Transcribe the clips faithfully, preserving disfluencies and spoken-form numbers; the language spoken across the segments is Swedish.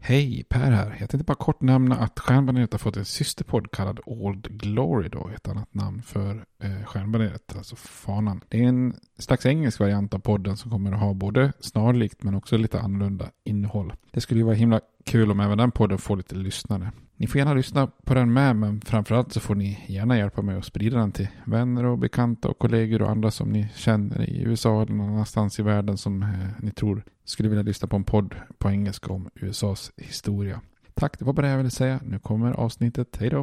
Hej, Per här. Jag tänkte bara kort nämna att Stjärnbaneret har fått en systerpodd kallad Old Glory då, ett annat namn för eh, Stjärnbaneret, alltså fanan. Det är en slags engelsk variant av podden som kommer att ha både snarlikt men också lite annorlunda innehåll. Det skulle ju vara himla kul om även den podden får lite lyssnare. Ni får gärna lyssna på den med, men framförallt så får ni gärna hjälpa mig att sprida den till vänner och bekanta och kollegor och andra som ni känner i U S A eller någon annanstans i världen som eh, ni tror skulle vilja lyssna på en podd på engelska om U S A:s historia. Tack, det var bara det jag ville säga. Nu kommer avsnittet. Hej då!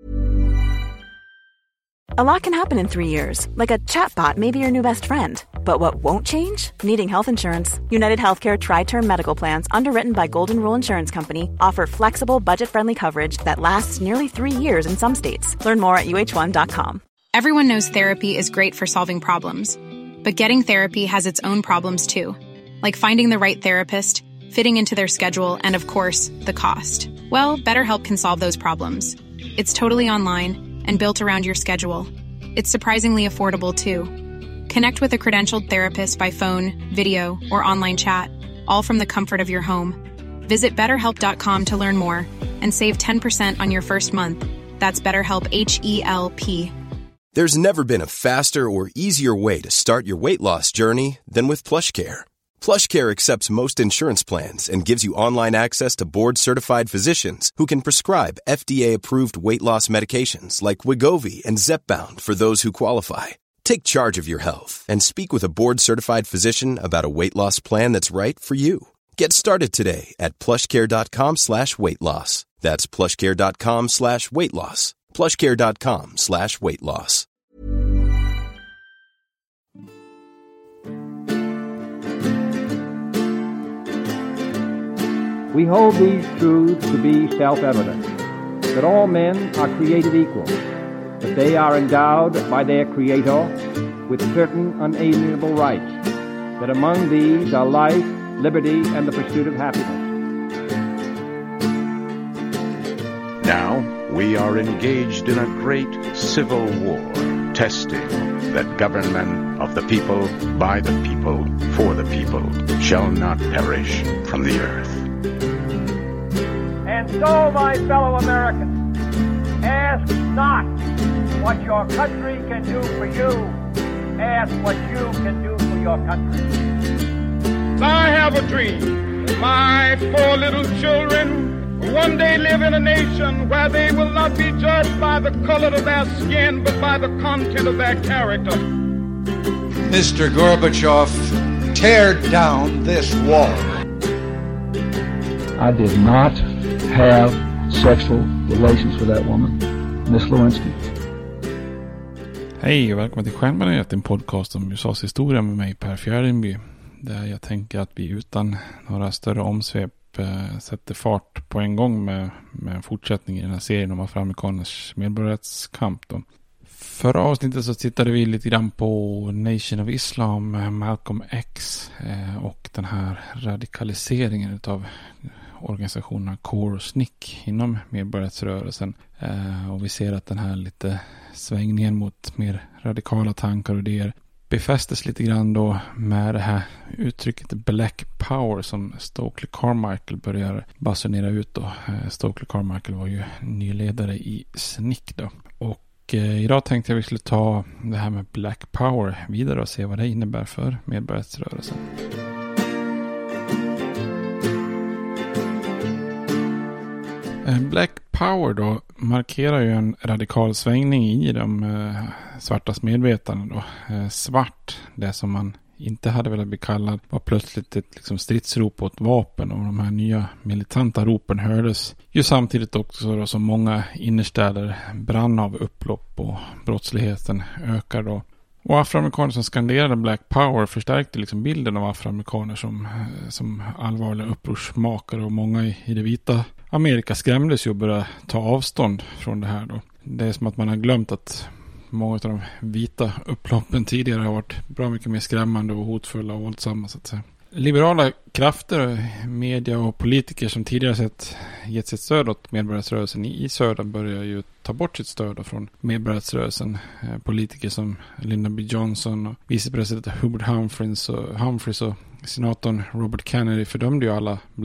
A lot can happen in three years, like a chatbot may be your new best friend. But what won't change? Needing health insurance. United Healthcare Tri-Term Medical Plans, underwritten by Golden Rule Insurance Company, offer flexible, budget-friendly coverage that lasts nearly three years in some states. Learn more at U H one dot com. Everyone knows therapy is great for solving problems. But getting therapy has its own problems too. Like finding the right therapist, fitting into their schedule, and of course, the cost. Well, BetterHelp can solve those problems. It's totally online and built around your schedule. It's surprisingly affordable, too. Connect with a credentialed therapist by phone, video, or online chat, all from the comfort of your home. Visit better help dot com to learn more and save ten percent on your first month. That's BetterHelp, H E L P. There's never been a faster or easier way to start your weight loss journey than with PlushCare. PlushCare accepts most insurance plans and gives you online access to board-certified physicians who can prescribe F D A-approved weight loss medications like Wegovy and Zepbound for those who qualify. Take charge of your health and speak with a board-certified physician about a weight loss plan that's right for you. Get started today at plushcare.com slash weight loss. That's plushcare.com slash weight loss. plushcare.com slash weight loss. We hold these truths to be self-evident, that all men are created equal, that they are endowed by their Creator with certain unalienable rights, that among these are life, liberty, and the pursuit of happiness. Now we are engaged in a great civil war, testing that government of the people, by the people, for the people, shall not perish from the earth. And so, my fellow Americans, ask not what your country can do for you. Ask what you can do for your country. I have a dream. My four little children will one day live in a nation where they will not be judged by the color of their skin, but by the content of their character. Mister Gorbachev, tear down this wall. I did not have sexual relations with that woman, Miss Lewinsky. Hej och välkommen till Stjärnbaneret, en podcast om U S A:s historia med mig, Per Fjärdingby. Där jag tänker att vi utan några större omsvep eh, sätter fart på en gång med, med en fortsättning i den här serien om afroamerikaners medborgarrättskamp då. Förra avsnittet så tittade vi lite grann på Nation of Islam, Malcolm X eh, och den här radikaliseringen utav organisationerna CORE och S N C C inom medborgarrättsrörelsen. Eh, och vi ser att den här lite svängningen mot mer radikala tankar och idéer befästes lite grann då med det här uttrycket Black Power som Stokely Carmichael börjar basunera ut då. Eh, Stokely Carmichael var ju nyledare i S N C C då. Och eh, idag tänkte jag vi skulle ta det här med Black Power vidare och se vad det innebär för medborgarrättsrörelsen. Black Power då markerar ju en radikal svängning i de eh, svartas medvetande då. Eh, svart, det som man inte hade velat bli kallad, var plötsligt ett liksom, stridsrop åt vapen, och de här nya militanta ropen hördes ju samtidigt också då, som många innerstäder brann av upplopp och brottsligheten ökar då. Och afroamerikaner som skanderade Black Power förstärkte liksom bilden av afroamerikaner som, som allvarliga upprorsmakare, och många i, i det vita Amerika skrämdes ju och började ta avstånd från det här då. Det är som att man har glömt att många av de vita upploppen tidigare har varit bra mycket mer skrämmande och hotfulla och våldsamma så att säga. Liberala krafter, media och politiker som tidigare sett gett sitt stöd åt medborgarrättsrörelsen i södern börjar ju ta bort sitt stöd från medborgarrättsrörelsen. Politiker som Lyndon B. Johnson och vicepresident Hubert Humphreys och, Humphreys och senatorn Robert Kennedy fördömde ju alla Black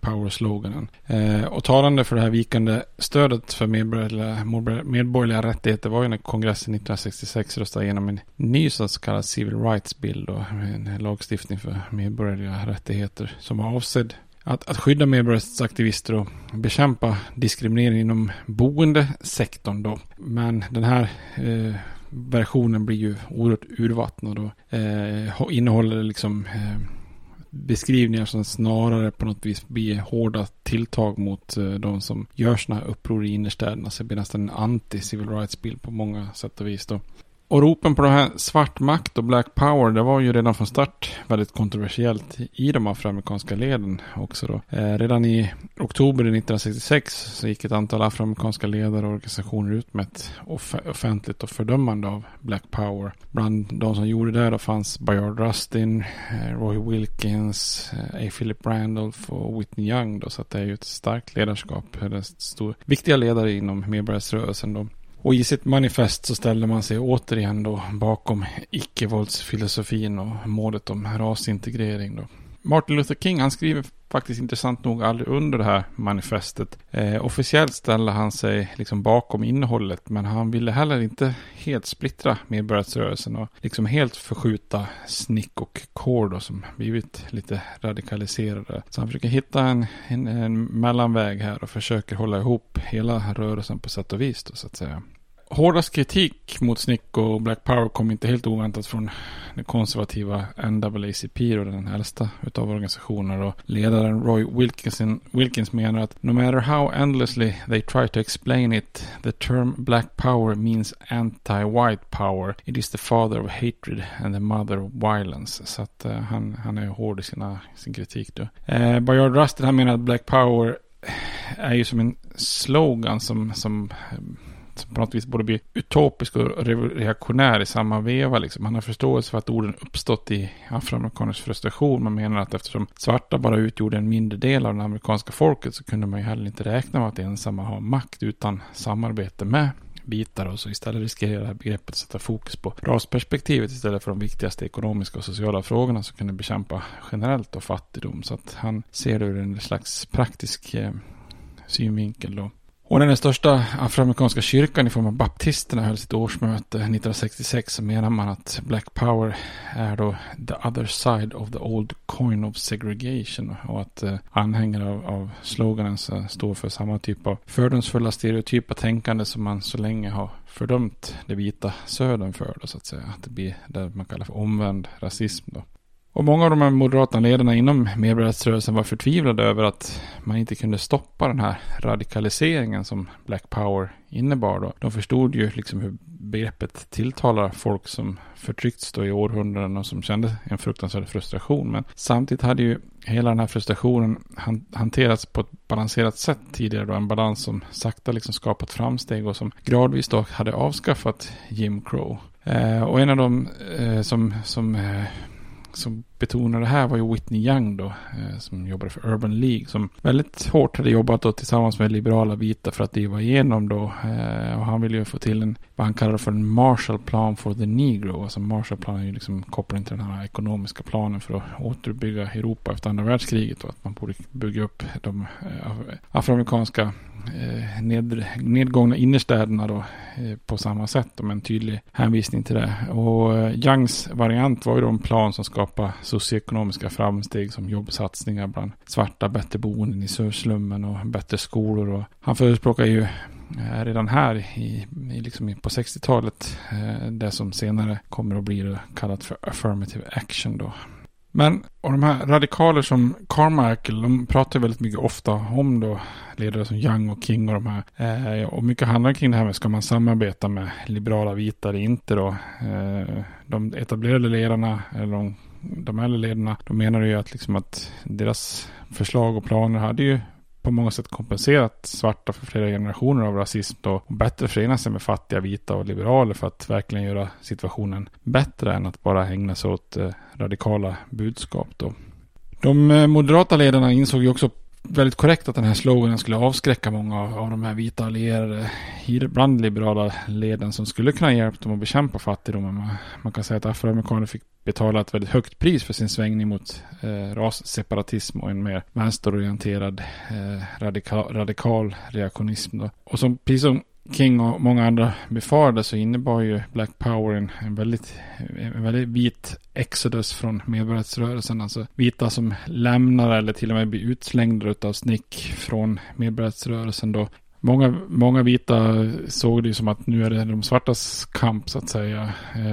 Power-sloganen. Eh, och talande för det här vikande stödet för medborgerliga, medborgerliga rättigheter var ju när kongressen nittonhundrasextiosex röstade igenom en ny så kallad Civil Rights Bill, då, en lagstiftning för medborgerliga rättigheter som var avsedd Att, att skydda medborgarsaktivister och bekämpa diskriminering inom boendesektorn då. Men den här eh, versionen blir ju oerhört urvattnad och eh, innehåller liksom eh, beskrivningar som snarare på något vis blir hårda tilltag mot eh, de som gör såna här uppror i innerstäderna. Så det blir nästan en anti-civil rights bill på många sätt och vis då. Och ropen på det här svart makt och black power, det var ju redan från start väldigt kontroversiellt i de afroamerikanska leden också då. Eh, redan i oktober nittonhundrasextiosex så gick ett antal afroamerikanska ledare och organisationer ut med ett off- offentligt och fördömande av black power. Bland de som gjorde det då fanns Bayard Rustin, eh, Roy Wilkins, eh, A. Philip Randolph och Whitney Young då, så att det är ju ett starkt ledarskap, det stor, viktiga ledare inom medborgarrörelsen då. Och i sitt manifest så ställde man sig återigen då bakom icke-våldsfilosofin och målet om rasintegrering då. Martin Luther King, han skriver faktiskt intressant nog aldrig under det här manifestet. Eh, officiellt ställde han sig liksom bakom innehållet, men han ville heller inte helt splittra medborgarrörelsen och liksom helt förskjuta Snick och Core då, som blivit lite radikaliserade. Så han försöker hitta en, en, en mellanväg här och försöker hålla ihop hela rörelsen på sätt och vis då, så att säga. Hårdast kritik mot Snick och Black Power kom inte helt oväntat från den konservativa N double A C P och den äldsta utav organisationer, och ledaren Roy Wilkinson, Wilkins menar att no matter how endlessly they try to explain it, the term Black Power means anti-white power. It is the father of hatred and the mother of violence. Så att uh, han, han är hård i sina, sin kritik då. Uh, Bayard Rustin, han menar att Black Power är ju som en slogan som, som som på något vis borde bli utopisk och reaktionär i samma veva. Liksom. Han har förståelse för att orden uppstått i afroamerikansk frustration. Man menar att eftersom svarta bara utgjorde en mindre del av det amerikanska folket så kunde man ju heller inte räkna med att ensamma ha makt utan samarbete med bitar, och så istället riskerar det här begreppet att sätta fokus på rasperspektivet istället för de viktigaste ekonomiska och sociala frågorna som kunde bekämpa generellt och fattigdom. Så att han ser det ur en slags praktisk eh, synvinkel då. Och när den största afroamerikanska kyrkan i form av baptisterna höll sitt årsmöte nittonhundrasextiosex så menar man att Black Power är då the other side of the old coin of segregation, och att eh, anhängare av, av sloganen så står för samma typ av fördomsfulla stereotypa tänkande som man så länge har fördömt det vita södern för då, så att säga. Att det blir det man kallar för omvänd rasism då. Och många av de här moderata ledarna inom medborgarrörelsen var förtvivlade över att man inte kunde stoppa den här radikaliseringen som Black Power innebar då. De förstod ju liksom hur begreppet tilltalar folk som förtryckts då i århundraden och som kände en fruktansvärd frustration. Men samtidigt hade ju hela den här frustrationen hanterats på ett balanserat sätt tidigare då. En balans som sakta liksom skapat framsteg och som gradvis då hade avskaffat Jim Crow. Eh, och en av dem eh, som... som eh, som betonade det här var ju Whitney Young då, eh, som jobbade för Urban League, som väldigt hårt hade jobbat då tillsammans med liberala vita för att driva igenom då, eh, och han ville ju få till en, vad han kallar för en Marshall Plan for the Negro. Alltså Marshall Plan är ju liksom kopplad till den här ekonomiska planen för att återbygga Europa efter andra världskriget, och att man borde bygga upp de eh, afroamerikanska eh, ned, nedgångna innerstäderna då eh, på samma sätt, med en tydlig hänvisning till det. Och eh, Youngs variant var ju då en plan som skapade socioekonomiska framsteg som jobbsatsningar bland svarta, bättre boenden i surslummen och bättre skolor. Och han förespråkar ju eh, redan här i, i liksom på sextiotalet eh, det som senare kommer att bli kallat för affirmative action då. Men och de här radikaler som Carmichael, de pratar väldigt mycket ofta om då ledare som Young och King och de här. Eh, och mycket handlar kring det här med, ska man samarbeta med liberala vita eller inte då. Eh, de etablerade ledarna, eller de, de äldre ledarna, de menar ju att, liksom att deras förslag och planer hade ju på många sätt kompenserat svarta för flera generationer av rasism då, och bättre förena sig med fattiga, vita och liberaler för att verkligen göra situationen bättre än att bara ägna sig åt eh, radikala budskap då. De eh, moderata ledarna insåg ju också väldigt korrekt att den här sloganen skulle avskräcka många av, av de här vita allierade bland liberala leden som skulle kunna hjälpa dem att bekämpa fattigdomen. Man, man kan säga att afroamerikaner fick betala ett väldigt högt pris för sin svängning mot eh, rasseparatism och en mer vänsterorienterad eh, radikal, radikal reaktionism då. Och som precis som King och många andra befarade så innebar ju Black Power en, en, väldigt, en väldigt vit exodus från medborgarrättsrörelsen. Alltså vita som lämnar eller till och med blir utslängda av S N C C från medborgarrättsrörelsen då. Många, många vita såg det som att nu är det de svartas kamp så att säga.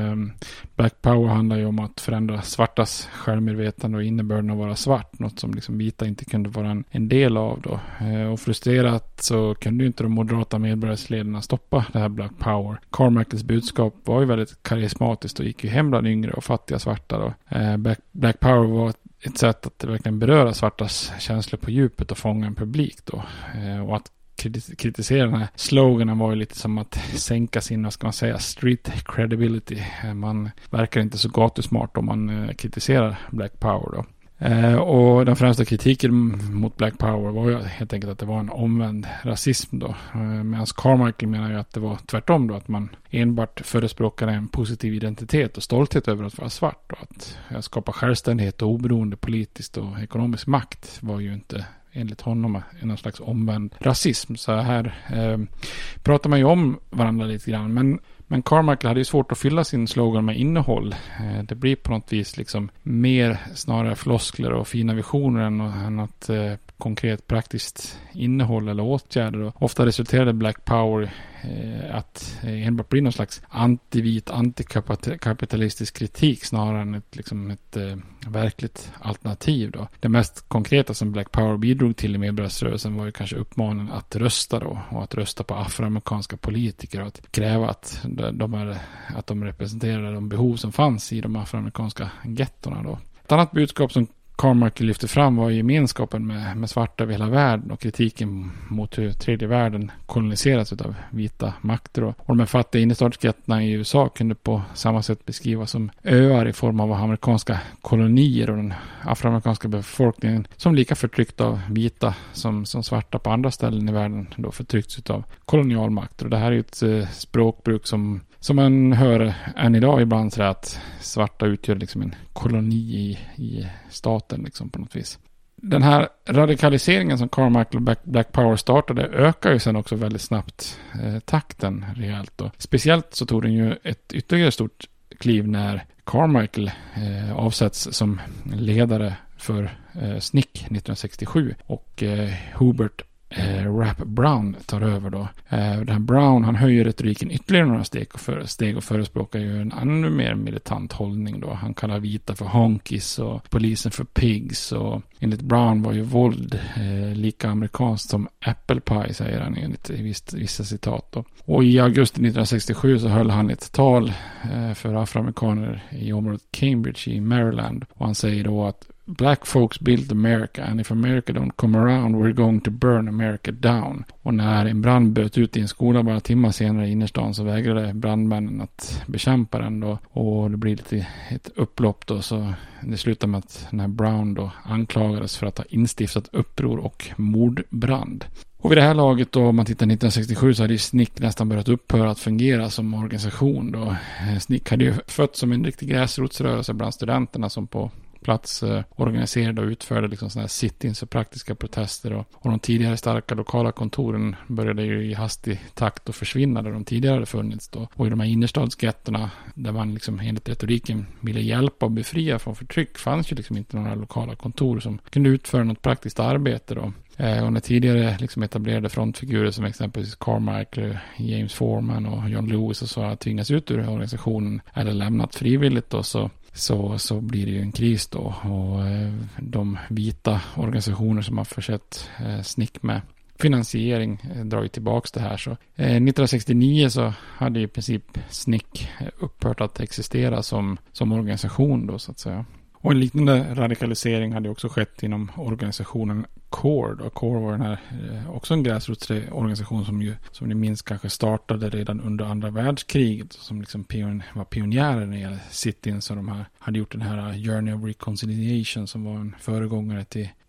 Black Power handlar ju om att förändra svartas självmedvetande och innebörden av att vara svart. Något som liksom vita inte kunde vara en, en del av då. Och frustrerat så kunde ju inte de moderata medborgarrättsledarna stoppa det här Black Power. Carmichaels budskap var ju väldigt karismatiskt och gick ju hem bland yngre och fattiga svarta då. Black, Black Power var ett sätt att verkligen beröra svartas känslor på djupet och fånga en publik då. Och att kritisera den här sloganen var ju lite som att sänka sin, vad ska man säga, street credibility. Man verkar inte så gatusmart om man kritiserar Black Power då. Eh, och den främsta kritiken mot Black Power var ju helt enkelt att det var en omvänd rasism då. Eh, Medan Carmichael menar ju att det var tvärtom då, att man enbart förespråkade en positiv identitet och stolthet över att vara svart och att ja, skapa självständighet och oberoende politiskt och ekonomisk makt var ju inte enligt honom en slags omvänd rasism. Så här eh, pratar man ju om varandra lite grann. Men, men Carmichael hade ju svårt att fylla sin slogan med innehåll. Eh, det blir på något vis liksom mer snarare floskler och fina visioner än, än att eh, konkret praktiskt innehåll eller åtgärder. Och ofta resulterade Black Power eh, att eh, enbart bli någon slags antivit, antikapitalistisk kritik snarare än ett, liksom ett eh, verkligt alternativ då. Det mest konkreta som Black Power bidrog till i medborgarrättsrörelsen var ju kanske uppmaningen att rösta då, och att rösta på afroamerikanska politiker och att kräva att de, är, att de representerar de behov som fanns i de afroamerikanska gettorna då. Ett annat budskap som Carmichael lyfte fram var gemenskapen med, med svarta över hela världen och kritiken mot hur tredje världen koloniserats av vita makter. Och de här fattiga innerstadsgettorna i U S A kunde på samma sätt beskrivas som öar i form av amerikanska kolonier och den afroamerikanska befolkningen som lika förtryckt av vita som, som svarta på andra ställen i världen då förtryckts av kolonialmakter. Och det här är ett eh, språkbruk som Som man hör än idag ibland så att svarta utgör liksom en koloni i, i staten liksom på något vis. Den här radikaliseringen som Carmichael och Black, Black Power startade ökar ju sen också väldigt snabbt eh, takten rejält. Och speciellt så tog den ju ett ytterligare stort kliv när Carmichael eh, avsätts som ledare för eh, S N C C nittonhundrasextiosju och eh, Hubert Eh, Rap Brown tar över då. Eh, den här Brown, han höjer retoriken ytterligare några steg och, för, steg och förespråkar ju en ännu mer militant hållning då. Han kallar vita för honkies och polisen för pigs och enligt Brown var ju våld eh, lika amerikanskt som apple pie, säger han enligt vissa, vissa citat då. Och i augusti nittonhundrasextiosju så höll han ett tal eh, för afroamerikaner i området Cambridge i Maryland och han säger då att Black folks built America and if America don't come around we're going to burn America down. Och när en brand bröt ut i en skola bara timmar senare i innerstan så vägrade brandmännen att bekämpa den då. Och det blir lite ett upplopp då, så det slutar med att när Brown då anklagades för att ha instiftat uppror och mordbrand. Och vid det här laget då, om man tittar nittonhundrasextiosju så hade ju S N C C nästan börjat upphöra att fungera som organisation då. S N C C hade ju fött som en riktig gräsrotsrörelse bland studenterna som på plats eh, organiserade och utförde liksom sådana här sit-ins och praktiska protester och, och de tidigare starka lokala kontoren började ju i hastig takt att försvinna där de tidigare hade funnits då. Och i de här innerstadsgettorna där man liksom enligt retoriken ville hjälpa och befria från förtryck fanns ju liksom inte några lokala kontor som kunde utföra något praktiskt arbete då. Eh, och när tidigare liksom etablerade frontfigurer som exempelvis Carmichael, James Foreman och John Lewis och så har tvingats ut ur organisationen eller lämnat frivilligt då, så Så, så blir det ju en kris då och eh, de vita organisationer som har försett eh, S N C C med finansiering eh, drar ju tillbaks det här. Så, eh, nittonhundrasextionio så hade i princip S N C C upphört att existera som, som organisation då så att säga. Och en liknande radikalisering hade också skett inom organisationen CORE. Och CORE var den här, eh, också en gräsrotsorganisation som ju, som ni minns, kanske startade redan under andra världskriget. Som liksom pion, var pionjärer när det gäller sit-ins, och de här hade gjort den här Journey of Reconciliation som var en föregångare till,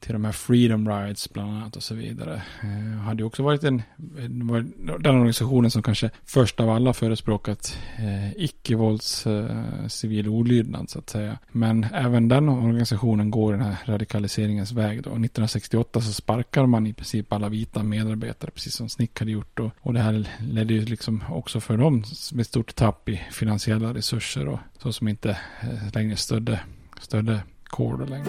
till de här Freedom Rides bland annat och så vidare. Eh, hade ju också varit en, var den organisationen som kanske först av alla förespråkat eh, icke-vålds eh, civil olydnad så att säga. Men även den organisationen går den här radikaliseringens väg då. nittonhundrasextioåtta så sparkar man i princip alla vita medarbetare precis som Snick hade gjort då. Och det här ledde ju liksom också för dem med stort tapp i finansiella resurser och så som inte eh, längre stödde, stödde Core längre.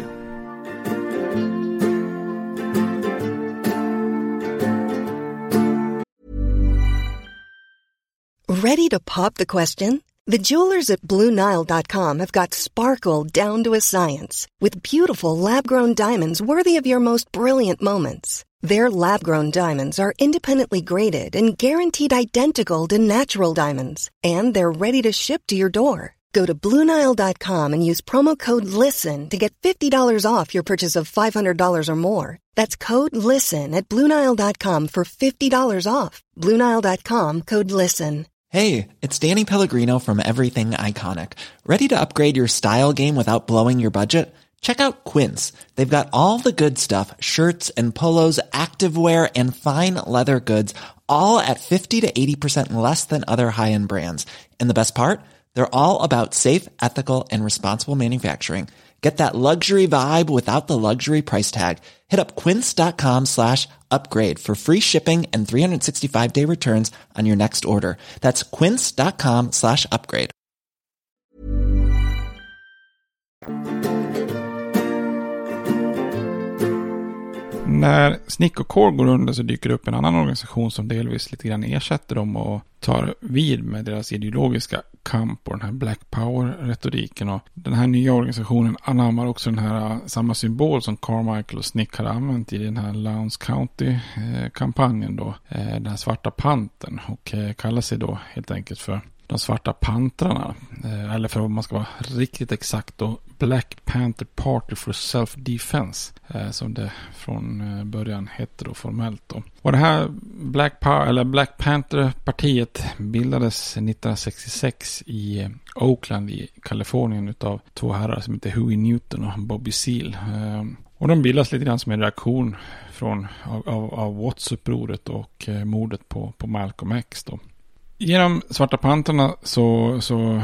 Ready to pop the question? The jewelers at Blue Nile dot com have got sparkle down to a science with beautiful lab-grown diamonds worthy of your most brilliant moments. Their lab-grown diamonds are independently graded and guaranteed identical to natural diamonds, and they're ready to ship to your door. Go to Blue Nile dot com and use promo code LISTEN to get fifty dollars off your purchase of five hundred dollars or more. That's code LISTEN at Blue Nile dot com for fifty dollars off. Blue Nile dot com, code LISTEN. Hey, it's Danny Pellegrino from Everything Iconic. Ready to upgrade your style game without blowing your budget? Check out Quince. They've got all the good stuff, shirts and polos, activewear, and fine leather goods, all at fifty to eighty percent less than other high-end brands. And the best part? They're all about safe, ethical, and responsible manufacturing. Get that luxury vibe without the luxury price tag. Hit up quince.com slash upgrade for free shipping and three sixty-five day returns on your next order. That's quince.com slash upgrade. När Snick och Core går under så dyker upp en annan organisation som delvis lite grann ersätter dem och tar vid med deras ideologiska kamp och den här Black Power-retoriken. Och den här nya organisationen anammar också den här samma symbol som Carmichael och Snick hade använt i den här Lowndes County-kampanjen då, den här svarta panten, och kallar sig då helt enkelt för de svarta pantrarna, eller för vad man ska vara riktigt exakt då, Black Panther Party for Self-Defense, som det från början hette då formellt då. Och det här Black Power, eller Black Panther-partiet bildades nittonhundrasextiosex i Oakland i Kalifornien utav två herrar som heter Huey Newton och Bobby Seale. Och de bildas lite grann som en reaktion från, av, av, av Watts-upproret och mordet på, på Malcolm X då. Genom Svarta Pantrarna så, så,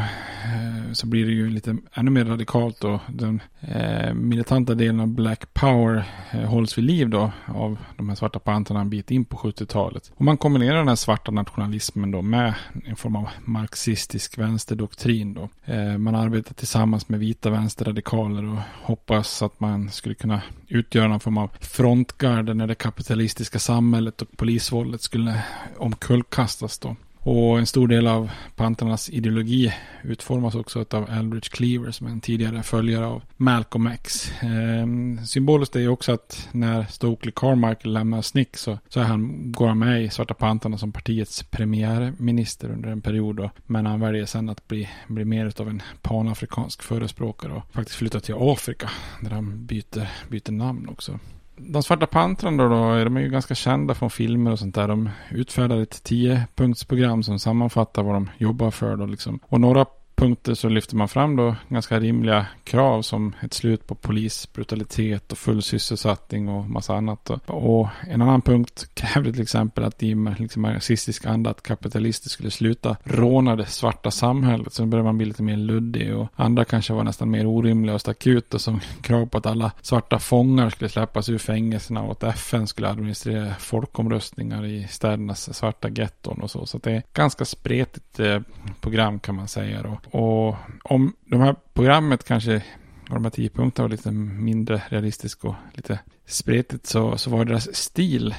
så blir det ju lite ännu mer radikalt och den eh, militanta delen av Black Power eh, hålls vid liv då av de här Svarta Pantrarna en bit in på sjuttiotalet. Och man kombinerar den här svarta nationalismen då med en form av marxistisk vänsterdoktrin då. Eh, man arbetar tillsammans med vita vänsterradikaler och hoppas att man skulle kunna utgöra någon form av frontgarde när det kapitalistiska samhället och polisvåldet skulle omkullkastas då. Och en stor del av pantrarnas ideologi utformas också av Eldridge Cleaver som är en tidigare följare av Malcolm X. Eh, symboliskt är ju också att när Stokely Carmichael lämnar Snick så, så är han, går han med i Svarta Pantrarna som partiets premiärminister under en period då, men han väljer sen att bli, bli mer av en panafrikansk förespråkare och faktiskt flyttar till Afrika där han byter, byter namn också. De Svarta Pantrarna då, då, de är ju ganska kända från filmer och sånt där. De utfärdar ett tio-punktsprogram som sammanfattar vad de jobbar för då liksom. Och några punkter så lyfter man fram då ganska rimliga krav som ett slut på polisbrutalitet och full sysselsättning och massa annat. Och en annan punkt krävde till exempel att i liksom marxistisk anda att kapitalister skulle sluta råna det svarta samhället. Så började man bli lite mer luddig och andra kanske var nästan mer orimliga och stack ut och som krav på att alla svarta fångar skulle släppas ur fängelserna och att F N skulle administrera folkomröstningar i städernas svarta getton och så. Så det är ett ganska spretigt eh, program kan man säga då. Och om de här programmet kanske och de här tio punkterna var lite mindre realistiskt och lite spretigt så, så var deras stil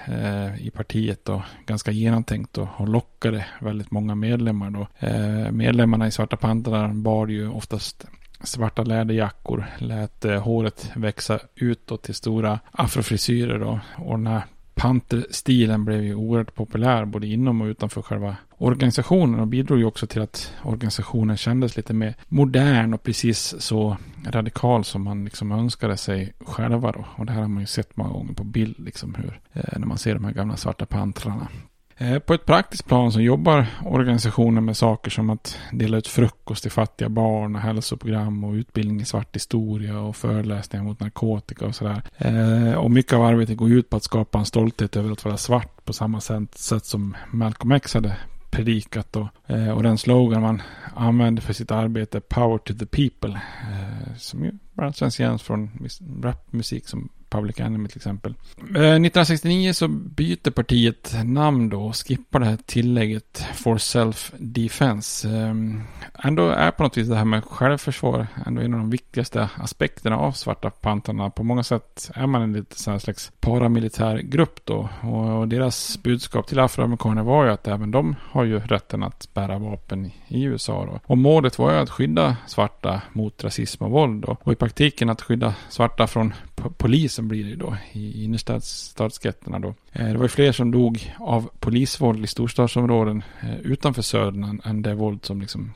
eh, i partiet då ganska genomtänkt och, och lockade väldigt många medlemmar då. Eh, medlemmarna i Svarta Pantrarna bar ju oftast svarta läderjackor, lät eh, håret växa ut då till stora afrofrisyrer då, och den här panterstilen blev ju oerhört populär både inom och utanför själva organisationen och bidrog ju också till att organisationen kändes lite mer modern och precis så radikal som man liksom önskade sig själva då. Och det här har man ju sett många gånger på bild liksom hur, eh, när man ser de här gamla Svarta Pantrarna. Eh, på ett praktiskt plan så jobbar organisationen med saker som att dela ut frukost till fattiga barn och hälsoprogram och utbildning i svart historia och föreläsningar mot narkotika och sådär. Eh, och mycket av arbetet går ut på att skapa en stolthet över att vara svart på samma sätt, sätt som Malcolm X hade predikat då. Eh, och den slogan man använde för sitt arbete, Power to the People, eh, som ju bara känns igen från rapmusik som Public Enemy till exempel. Eh, nittonhundrasextionio så byter partiet namn då och skippar det här tillägget for self-defense. Eh, ändå är på något vis det här med självförsvar ändå en av de viktigaste aspekterna av Svarta Pantrarna. På många sätt är man en lite sån här slags paramilitär grupp då, och, och deras budskap till afroamerikaner var ju att även de har ju rätten att bära vapen i, i U S A då. Och målet var ju att skydda svarta mot rasism och våld då. Och i praktiken att skydda svarta från p- polisen blir det då i innerstadsgetterna då. Eh, det var ju fler som dog av polisvåld i storstadsområden eh, utanför södern än, än det våld som liksom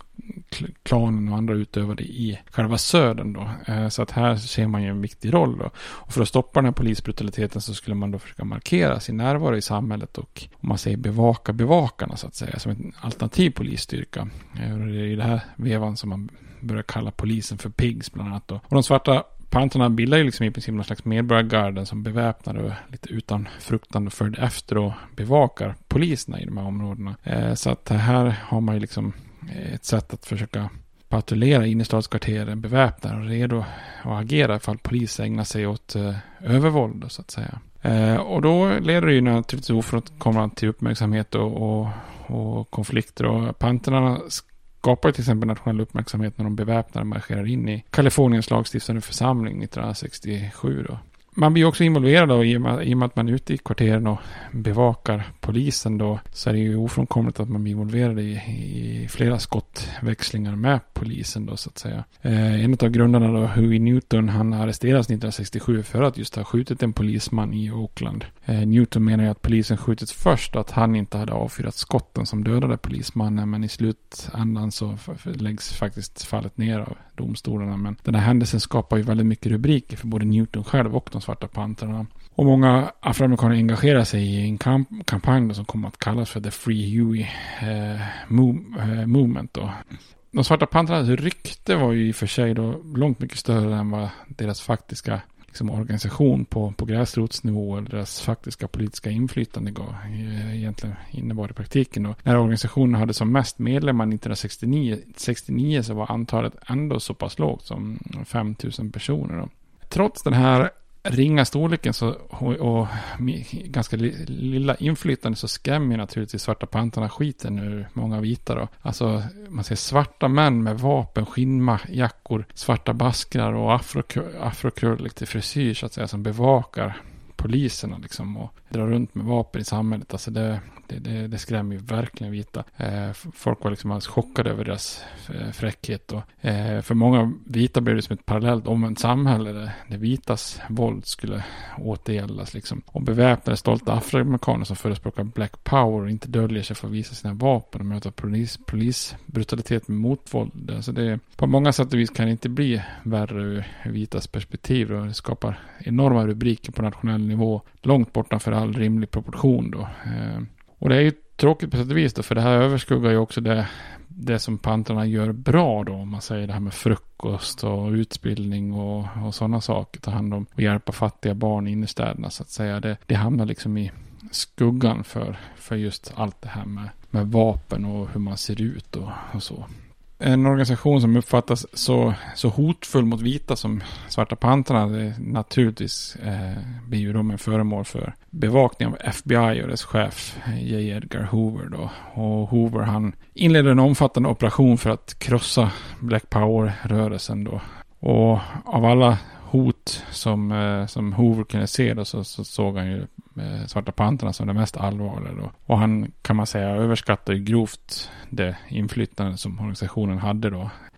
klanen och andra utövade i själva södern då. Eh, så att här ser man ju en viktig roll då. Och för att stoppa den här polisbrutaliteten så skulle man då försöka markera sin närvaro i samhället och, om man säger, bevaka bevakarna så att säga, som en alternativ polisstyrka. Eh, och det är i det här vevan som man börjar kalla polisen för pigs bland annat då. Och de Svarta Pantrarna bildar ju liksom i princip någon slags medborgargarden som beväpnar och lite utan fruktan och följd efter och bevakar poliserna i de här områdena. Eh, så att här har man ju liksom ett sätt att försöka patrullera innerstadskvarteren, beväpna och redo att agera ifall polis ägnar sig åt eh, övervåld så att säga. Eh, och då leder det ju naturligtvis ofrånkomligt till uppmärksamhet och, och, och konflikter, och pantrarna skapar till exempel nationell uppmärksamhet när de beväpnade marscherar in i Kaliforniens lagstiftande församling nittonhundrasextiosju då. Man blir också involverad då, i och med, i och med att man är ute i kvarteren och bevakar polisen då, så är det ju ofrånkomligt att man blir involverad i, i flera skottväxlingar med polisen då så att säga. Eh, en av grundarna då, Huey Newton, han arresterades nittonhundrasextiosju för att just ha skjutit en polisman i Oakland. Eh, Newton menar ju att polisen skjutit först, att han inte hade avfyrat skotten som dödade polismannen, men i slutändan så läggs faktiskt fallet ner av domstolarna. Men den här händelsen skapar ju väldigt mycket rubriker för både Newton själv och de Svarta Pantrarna. Och många afroamerikaner engagerar sig i en kamp- kampanj då, som kommer att kallas för The Free Huey eh, move, eh, Movement då. De Svarta Pantrarnas rykte var ju i och för sig då långt mycket större än vad deras faktiska liksom, organisation på, på gräsrotsnivå eller deras faktiska politiska inflytande gav, egentligen innebar i praktiken då. När organisationen hade som mest medlemmar nittonhundrasextionio så var antalet ändå så pass lågt som fem tusen personer då. Trots den här ringa storleken så, och, och ganska lilla inflytande så skrämmer naturligtvis Svarta Pantrarna skiten ur många vita då. Alltså man ser svarta män med vapen, skinnjackor, svarta baskrar och afrokrullig till frisyr så att säga, som bevakar poliserna liksom och drar runt med vapen i samhället. Alltså det, det, det, det skrämmer ju verkligen vita. Eh, folk var liksom alldeles chockade över deras eh, fräckhet. Och, eh, för många vita blev det som ett parallellt omvänt samhälle där det vitas våld skulle återgäldas liksom. Och beväpnade stolta afroamerikaner som förespråkar black power och inte döljer sig för att visa sina vapen och möta polis, polisbrutalitet med motvåld. Alltså det, på många sätt och vis kan det inte bli värre ur vitas perspektiv och det skapar enorma rubriker på nationell nivå långt bortanför all rimlig proportion då. Eh, och det är ju tråkigt på sätt och vis då, för det här överskuggar ju också det, det som pantrarna gör bra då, om man säger det här med frukost och utbildning och, och sådana saker, ta hand om och hjälpa fattiga barn in i städerna så att säga. Det, det hamnar liksom i skuggan för, för just allt det här med, med vapen och hur man ser ut och, och så. En organisation som uppfattas så, så hotfull mot vita som Svarta Pantrarna, det naturligtvis eh, blir ju de en föremål för bevakning av F B I och dess chef J. Edgar Hoover då. Och Hoover han inledde en omfattande operation för att krossa Black Power-rörelsen då. Och av alla hot som, eh, som Hoover kunde se då, så, så såg han ju eh, Svarta Pantrarna som det mest allvarliga då. Och han, kan man säga, överskattar ju grovt det inflytande som organisationen hade då.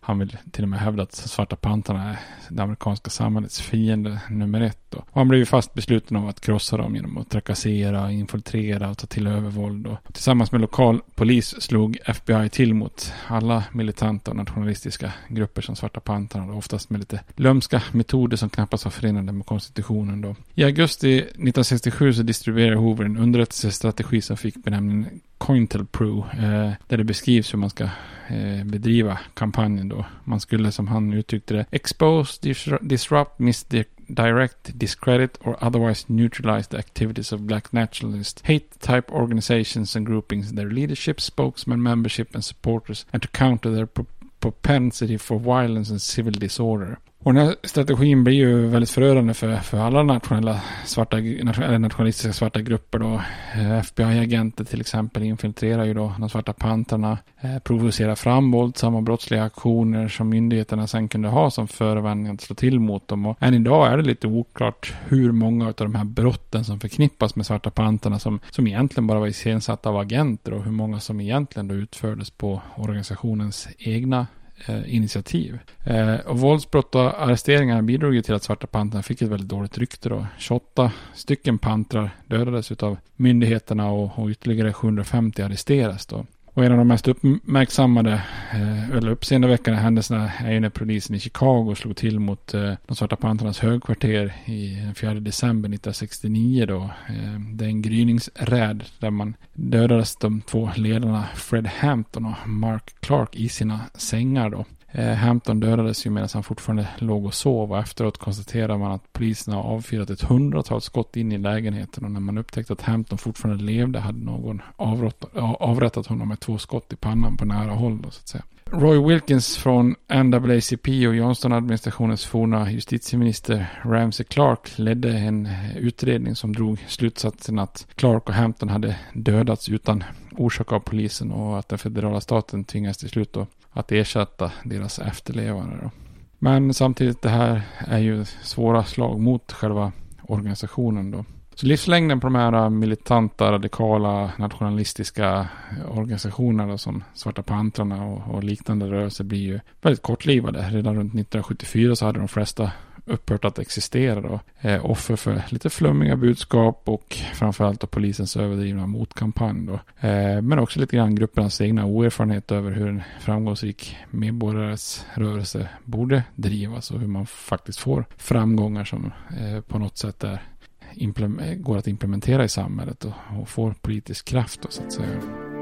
han vill till och med hävda att Svarta Pantrarna är det amerikanska samhällets fiende nummer ett då. Och han blev ju fast besluten om att krossa dem genom att trakassera, infiltrera och ta till övervåld. Och tillsammans med lokal polis slog F B I till mot alla militanta och nationalistiska grupper som Svarta Pantrarna, oftast med lite lömska metoder som knappast var förenade med konstitutionen då. I augusti nittonhundrasextiosju så distribuerade Hoover en underrättelsestrategi som fick benämningen COINTELPRO, eh, där det beskrivs hur man ska eh, bedriva kampanjen då. Man skulle, som han uttryckte det, expose, dis- disrupt, misdirect, discredit or otherwise neutralize the activities of black nationalist hate type organizations and groupings, their leadership, spokesman, membership and supporters, and to counter their pro- propensity for violence and civil disorder. Och den här strategin blir ju väldigt förödande för, för alla nationella svarta, eller nationalistiska svarta grupper då. F B I-agenter till exempel infiltrerar ju då de Svarta Pantrarna, eh, provocerar fram våldsamma brottsliga aktioner som myndigheterna sen kunde ha som förevändning att slå till mot dem. Och än idag är det lite oklart hur många av de här brotten som förknippas med Svarta Pantrarna som, som egentligen bara var iscensatta av agenter och hur många som egentligen då utfördes på organisationens egna Eh, initiativ. Eh, och våldsbrott och arresteringar bidrog ju till att Svarta Pantrarna fick ett väldigt dåligt rykte då. tjugoåtta stycken pantrar dödades utav myndigheterna och, och ytterligare sjuhundrafemtio arresteras då. Och en av de mest uppmärksammade eh, eller uppseendeväckande händelserna är ju när polisen i Chicago slog till mot eh, de Svarta Pantrarnas högkvarter i den fjärde december nittonhundrasextionio då. Eh, det är en gryningsräd där man dödades de två ledarna Fred Hampton och Mark Clark i sina sängar då. Eh, Hampton dödades ju medan han fortfarande låg och sov och efteråt konstaterar man att polisen har avfyrat ett hundratal skott in i lägenheten och när man upptäckte att Hampton fortfarande levde hade någon avrättat, avrättat honom med två skott i pannan på nära håll då, så att säga. Roy Wilkins från N double A C P och Johnston-administrationens forna justitieminister Ramsey Clark ledde en utredning som drog slutsatsen att Clark och Hampton hade dödats utan orsak av polisen och att den federala staten tvingades till slut då att ersätta deras efterlevande då. Men samtidigt det här är ju svåra slag mot själva organisationen då. Så livslängden på de här militanta, radikala, nationalistiska organisationerna som Svarta Pantrarna och, och liknande rörelser blir ju väldigt kortlivade. Redan runt nittonhundrasjuttiofyra så hade de flesta upphört att existera då. Eh, offer för lite flummiga budskap och framförallt då polisens överdrivna motkampanj då. Eh, men också lite grann gruppernas egna oerfarenhet över hur en framgångsrik medborgares rörelse borde drivas och hur man faktiskt får framgångar som eh, på något sätt är Implem- går att implementera i samhället och, och får politisk kraft då, så att säga.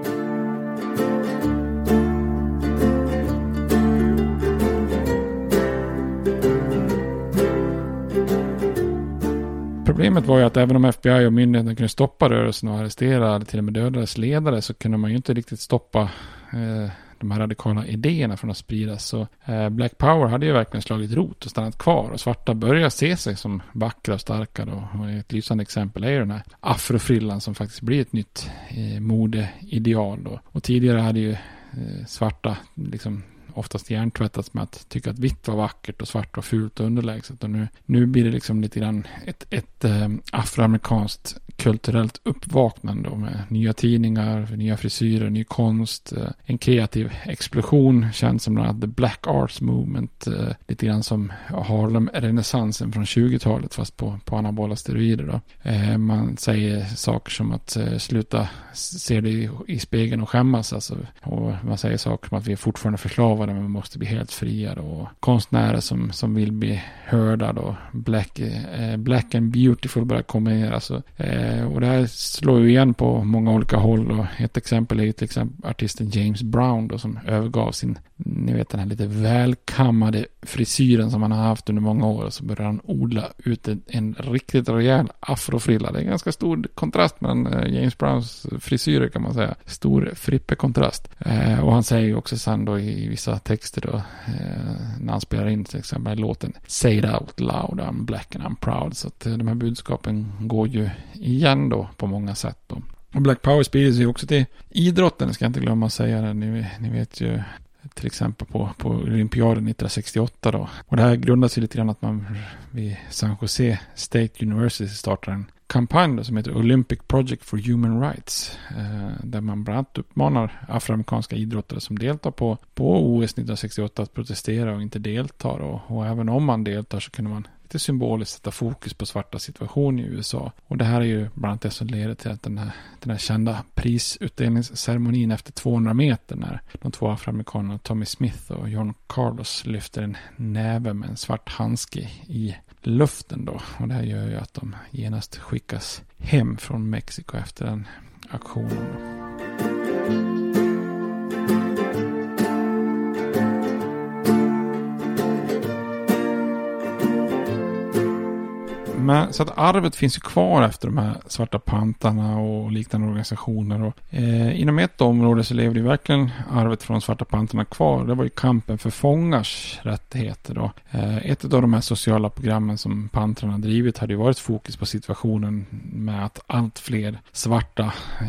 Problemet var ju att även om F B I och myndigheterna kunde stoppa rörelsen och arrestera eller till och med döda dess ledare så kunde man ju inte riktigt stoppa eh, de här radikala idéerna från att spridas. Så eh, Black Power hade ju verkligen slagit rot och stannat kvar och svarta började se sig som vackra och starka då. Och ett lysande exempel är ju den här afrofrillan som faktiskt blir ett nytt eh, modeideal då. Och tidigare hade ju eh, svarta liksom oftast hjärntvättats med att tycka att vitt var vackert och svart var fult och underlägset. Och nu, nu blir det liksom lite grann ett, ett äh, afroamerikanskt kulturellt uppvaknande då, med nya tidningar, nya frisyrer, ny konst, äh, en kreativ explosion känns som bland annat The Black Arts Movement, äh, lite grann som Harlem-renässansen från tjugotalet fast på, på anabola steroider då. Äh, man säger saker som att äh, sluta se det i, i spegeln och skämmas alltså, och man säger saker som att vi är fortfarande förslavade men man måste bli helt fria då. Och konstnärer som, som vill bli hörda då. Black, eh, black and beautiful börjar komma ner alltså. Eh, och det här slår ju igen på många olika håll och ett exempel är ju till exempel artisten James Brown då, som övergav sin, ni vet den här lite välkammade frisyren som han har haft under många år och så börjar han odla ut en, en riktigt rejäl afrofrilla. Det är en ganska stor kontrast mellan eh, James Browns frisyrer kan man säga. Stor frippekontrast. Eh, och han säger ju också sen då i, i vissa texter då eh, när han spelar in till exempel låten Say it out loud, I'm black and I'm proud. Så att eh, de här budskapen går ju igen då på många sätt då. Och Black Power sprider sig också till idrotten, jag ska inte glömma att säga det. Ni, ni vet ju till exempel på, på olympiaden nittonhundrasextioåtta då. Och det här grundas ju lite grann att man vid San Jose State University startar en kampanj då, som heter Olympic Project for Human Rights. Eh, där man bland annat uppmanar afroamerikanska idrottare som deltar på, på O S nittonhundrasextioåtta att protestera och inte deltar. Och, och även om man deltar så kunde man lite symboliskt sätta fokus på svarta situation i U S A. Och det här är ju bland annat det som leder till att den här, den här kända prisutdelningsceremonin efter tvåhundra meter när de två afroamerikanerna Tommy Smith och John Carlos lyfter en näve med en svart handske i luften då. Och det här gör ju att de genast skickas hem från Mexiko efter den aktionen då. Men, så att arvet finns ju kvar efter de här svarta pantarna och liknande organisationer. Och, eh, inom ett område så levde ju verkligen arvet från svarta pantarna kvar. Det var ju kampen för fångars rättigheter. Då. Eh, ett av de här sociala programmen som pantrarna drivit hade ju varit fokus på situationen med att allt fler svarta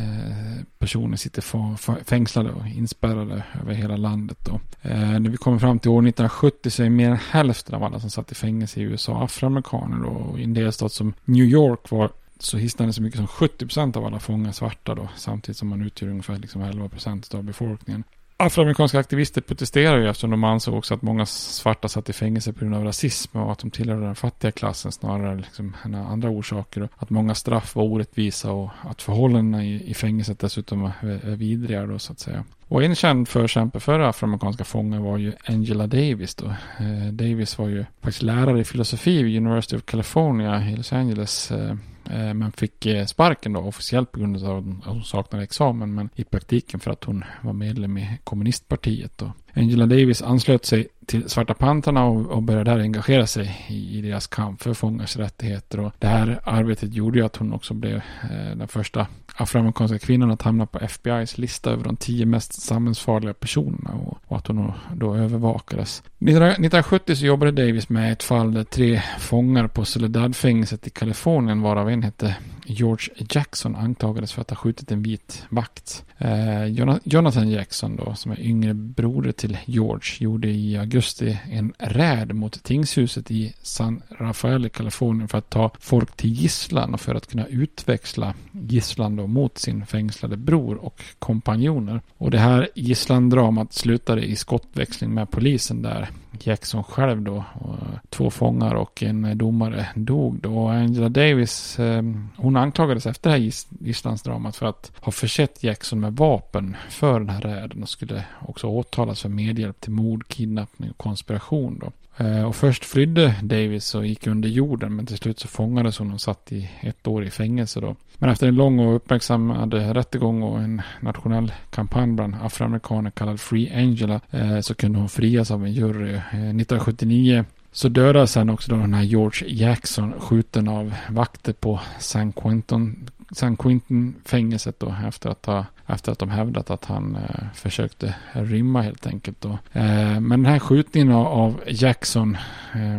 eh, personer sitter f- fängslade och inspärrade över hela landet. Då. Eh, när vi kommer fram till år nittonhundrasjuttio så är mer än hälften av alla som satt i fängelse i U S A afroamerikaner. Då. Och i en delstat som New York var så hisnade så mycket som sjuttio procent av alla fångar svarta då, samtidigt som man utgör ungefär liksom elva procent av befolkningen. Afroamerikanska aktivister protesterar ju eftersom de ansåg också att många svarta satt i fängelse på grund av rasism och att de tillhörde den fattiga klassen snarare liksom än andra orsaker. Att många straff var orättvisa och att förhållandena i, i fängelset dessutom är, är vidriga då, så att säga. Och en känd förkämpe för afroamerikanska fångar var ju Angela Davis då. Eh, Davis var ju faktiskt lärare i filosofi vid University of California i Los Angeles. Eh, men fick sparken då officiellt på grund av att hon saknade examen, men i praktiken för att hon var medlem i kommunistpartiet då. Angela Davis anslöt sig till Svarta Pantarna och, och började där engagera sig i, i deras kamp för fångars rättigheter. Och det här arbetet gjorde ju att hon också blev eh, den första afroamerikanska kvinnan att hamna på F B I:s lista över de tio mest samhällsfarliga personerna och, och att hon då, då övervakades. nittonhundrasjuttio så jobbade Davis med ett fall där tre fångar på Soledad-fängelset i Kalifornien, varav en hette George Jackson, anklagades för att ha skjutit en vit vakt. Eh, Jonathan Jackson då, som är yngre broder till George, gjorde i augusti en räd mot tingshuset i San Rafael i Kalifornien för att ta folk till gisslan och för att kunna utväxla gisslan då mot sin fängslade bror och kompanjoner. Och det här gisslandramat slutade i skottväxling med polisen där Jackson själv då, och två fångar och en domare dog då. Och Angela Davis, eh, hon anklagades efter det här gisslandramat för att ha försett Jackson med vapen för den här räden och skulle också åtalas för medhjälp till mord, kidnappning och konspiration då. Eh, och först flydde Davis och gick under jorden, men till slut så fångades hon och satt i ett år i fängelse då. Men efter en lång och uppmärksammad rättegång och en nationell kampanj bland afroamerikaner kallad Free Angela eh, så kunde hon frias av en jury. Eh, nittonhundrasjuttionio så dödades sen också då den här George Jackson skjuten av vakter på San Quentin, San Quentin fängelset då, efter att, ha, efter att de hävdat att han eh, försökte rymma helt enkelt då. Eh, men den här skjutningen av, av Jackson eh,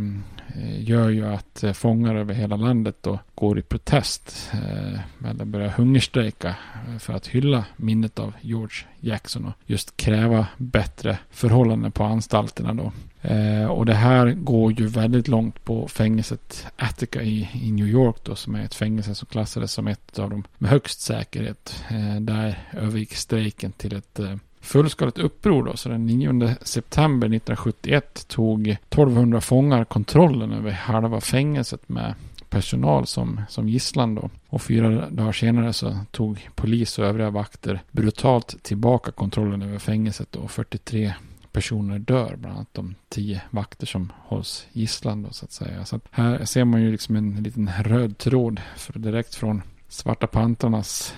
gör ju att fångar över hela landet då går i protest eh, eller börjar hungerstrejka för att hylla minnet av George Jackson och just kräva bättre förhållanden på anstalterna då. Eh, och det här går ju väldigt långt på fängelset Attica i, i New York då, som är ett fängelse som klassades som ett av dem med högst säkerhet. Eh, där övergick strejken till ett eh, fullskaligt uppror då, så den nionde september nittonhundrasjuttioett tog tolvhundra fångar kontrollen över halva fängelset med personal som, som gisslan då. Och fyra dagar senare så tog polis och övriga vakter brutalt tillbaka kontrollen över fängelset då. fyrtiotre personer dör, bland annat de tio vakter som hålls gisslan då, så att säga. Så att här ser man ju liksom en liten röd tråd för direkt från Svarta Pantarnas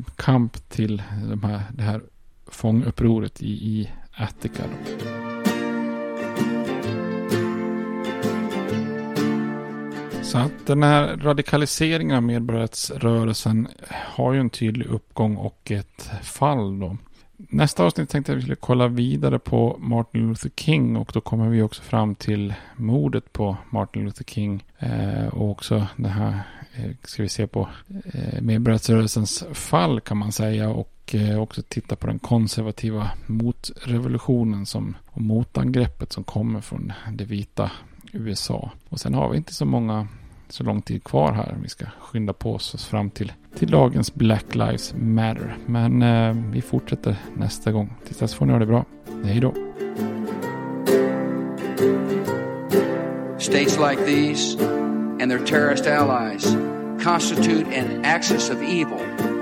kamp till de här, det här fångupproret i, i Attica då. Så att den här radikaliseringen av medborgarrättsrörelsen har ju en tydlig uppgång och ett fall då. Nästa avsnitt tänkte jag att vi skulle kolla vidare på Martin Luther King, och då kommer vi också fram till mordet på Martin Luther King eh, och också det här eh, ska vi se på eh, medborgarrättsrörelsens fall kan man säga, och eh, också titta på den konservativa motrevolutionen som, och motangreppet som kommer från det vita U S A. Och sen har vi inte så många så lång tid kvar här. Vi ska skynda på oss fram till, till dagens Black Lives Matter. Men eh, vi fortsätter nästa gång. Tills dess får ni ha det bra. Hej då. States like these and their terrorist allies constitute an axis of evil.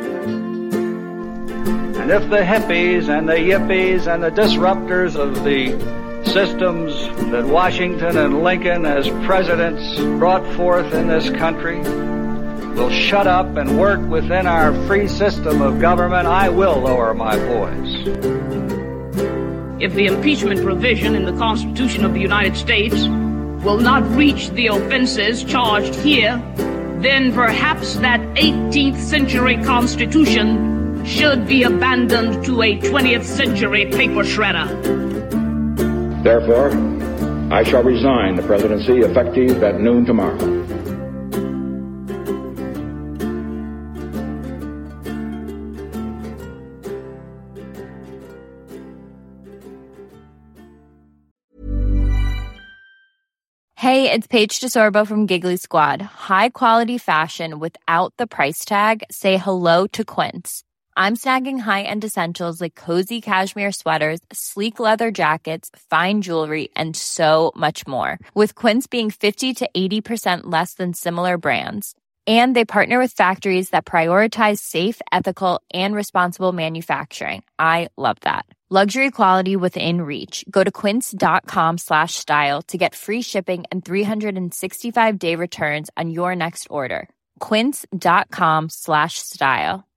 And if the hippies and the yippies and the disruptors of the systems that Washington and Lincoln as presidents brought forth in this country will shut up and work within our free system of government, I will lower my voice. If the impeachment provision in the Constitution of the United States will not reach the offenses charged here, then perhaps that eighteenth century Constitution should be abandoned to a twentieth century paper shredder. Therefore, I shall resign the presidency effective at noon tomorrow. Hey, it's Paige DeSorbo from Giggly Squad. High quality fashion without the price tag. Say hello to Quince. I'm snagging high-end essentials like cozy cashmere sweaters, sleek leather jackets, fine jewelry, and so much more. With Quince being fifty to eighty percent less than similar brands. And they partner with factories that prioritize safe, ethical, and responsible manufacturing. I love that. Luxury quality within reach. Go to quince.com slash style to get free shipping and three sixty-five day returns on your next order. Quince.com slash style.